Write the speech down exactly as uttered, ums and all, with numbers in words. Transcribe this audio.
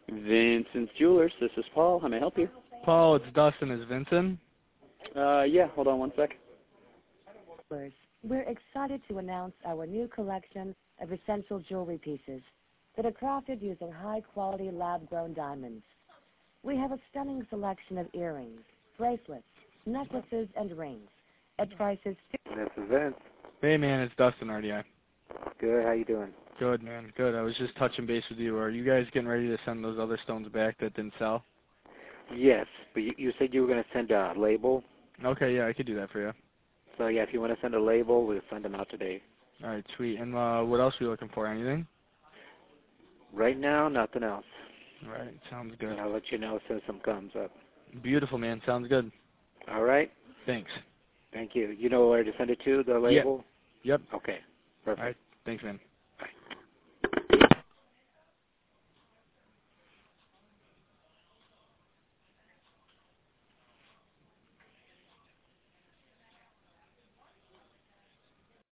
Vincent's Jewelers. This is Paul. How may I help you? Paul, it's Dustin. Is Vincent? Uh, yeah. Hold on one sec. We're excited to announce our new collection of essential jewelry pieces that are crafted using high-quality lab-grown diamonds. We have a stunning selection of earrings, bracelets, necklaces, and rings at prices... This is Vince. Hey, man, it's Dustin, R D I. Good, how you doing? Good, man, good. I was just touching base with you. Are you guys getting ready to send those other stones back that didn't sell? Yes, but you, you said you were going to send a label. Okay, yeah, I could do that for you. So, yeah, if you want to send a label, we'll send them out today. All right, sweet. And uh, what else are you looking for? Anything? Right now, nothing else. All right, sounds good. And I'll let you know as soon as some comes up. Beautiful, man. Sounds good. All right? Thanks. Thank you. You know where to send it to, the label? Yep. Okay, perfect. All right, thanks, man.